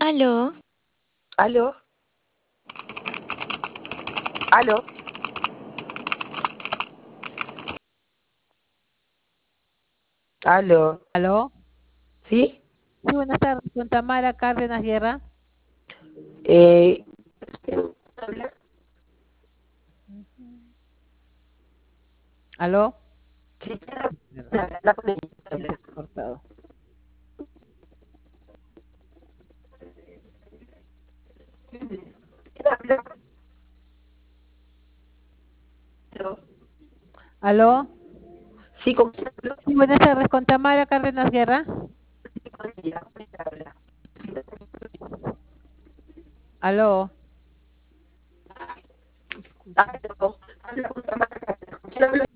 Aló, ¿Aló? ¿Aló? ¿Aló? ¿Aló? ¿Sí? Sí, buenas tardes, con Tamara Cárdenas Guerra. Eh, ¿Habla? ¿Aló? Sí, Mierda, habla con ella, ya se habla. ha cortado. ¿Habla? ¿Aló? ¿Aló? Sí, ¿con quién hablo? Sí, buenas tardes, con Tamara Cárdenas Guerra. Sí, con ella habla. ¿Aló? ¿Aló? Habla con Tamara Cárdenas. ¿Con quién hablo?